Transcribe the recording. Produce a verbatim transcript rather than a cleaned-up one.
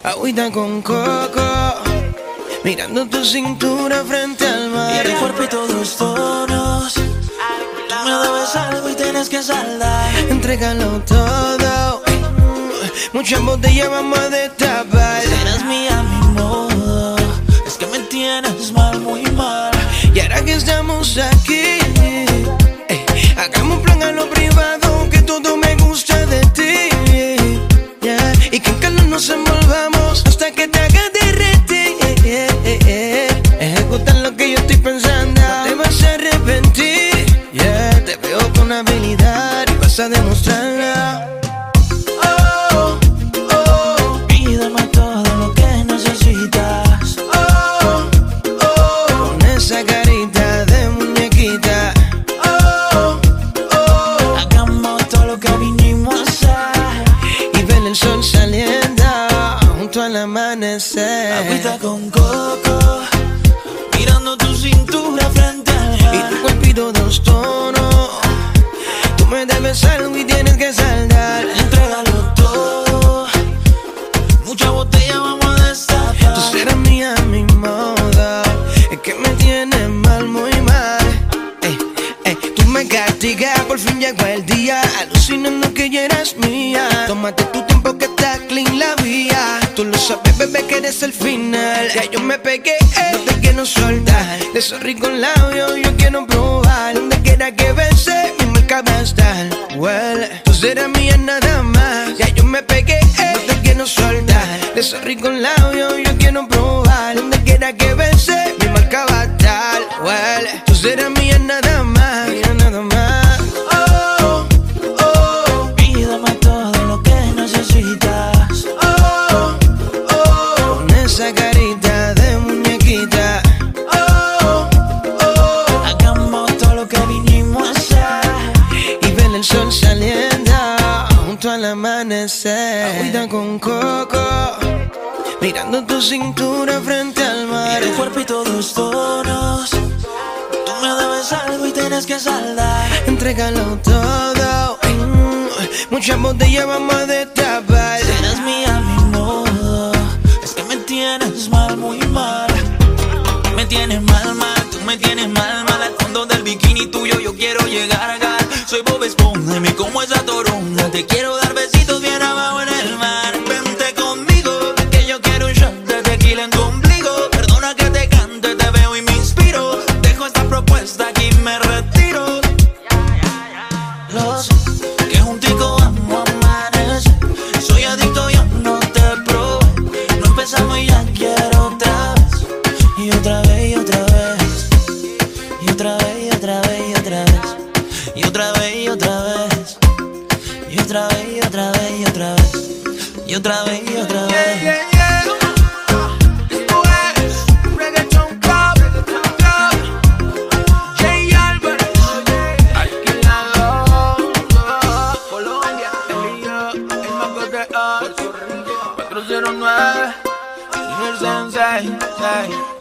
Agüita con coco, mirando tu cintura frente al mar. Y tu cuerpito dos tonos, tú me debes algo y tienes que saldar. Entrégalo todo, muchas botellas vamos a destapar. Serás mía a mi modo, es que me tienes mal, muy mal. Y ahora que estamos aquí, eh, hagamos un plan a lo privado, que todo me gusta de ti, yeah. Y que en calor nos envolvamos hasta que te hagas derretir, eh, eh, eh. Ejecutar lo que yo estoy pensando, no te vas a arrepentir, yeah. Te veo con habilidad y vas a demostrarla. Oh, oh, Pídeme todo lo que necesitas. oh, oh, con esa carita de muñequita. Oh, oh, Hagamos todo lo que vinimos a hacer. y ver el sol saliendo junto al amanecer. Agüita con coco, mirando tu cintura frente al Y mar. tu cuerpito dos tonos, tú me debes algo y tienes que saldar. Entrégalo todo, mucha botella vamos a destapar. Tú serás mía a mi modo, es que me tienes mal, muy mal. Ey, ey, tú me castigas, por fin llegó el día, alucinando que ya eras mía. Tómate tu tiempo que está clean la vía. Tú lo sabes, bebé, que eres el final. Ya yo me pegué, eh, no te quiero soltar. De esos ricos labios yo quiero probar. Donde quiera que bese, mi marca va a estar. Well, tú serás mía nada más. Ya yo me pegué, eh, no te quiero soltar. De esos ricos labios yo quiero probar. Donde quiera que bese, mi marca va a estar. Well, tú serás mía nada más. Mía nada más. Oh, oh, Pídeme todo lo que necesitas. oh, oh, con esa carita de muñequita. Oh, oh, Hagamos todo lo que vinimos a hacer. y ver el sol saliendo junto al amanecer. Agüita con coco, mirando tu cintura frente al mar. Y tu cuerpito dos tonos, tú me debes algo y tienes que saldar. Entrégalo todo, mm, muchas botellas vamos a destapar. Serás mía a mi modo, es que me tienes mal, muy mal. Me tienes mal, mal, tú me tienes mal, mal. Al fondo del bikini tuyo yo quiero llegar acá. Soy Bob Esponja, me como esa toronja. Te quiero dar besitos bien abajo en el mar. Vente conmigo, que yo quiero un shot de tequila en tu ombligo. Perdona que te cante, te veo y me inspiro. Dejo esta propuesta aquí y me retiro. Los que juntico vamos a amanecer. Soy adicto, yo no te probé. No empezamos y ya quiero otra vez. Y otra vez, y otra vez. Y otra vez, y otra vez, y otra vez. Y otra vez, y otra vez. Y otra vez, y otra vez, y otra vez. Y otra vez, y otra vez. Yeah, yeah. Esto es Reggaeton Club, Jay Álvarez, alquilado, Colombia, Elío, el Mango de Oz, cuatro cero nueve, Sensei,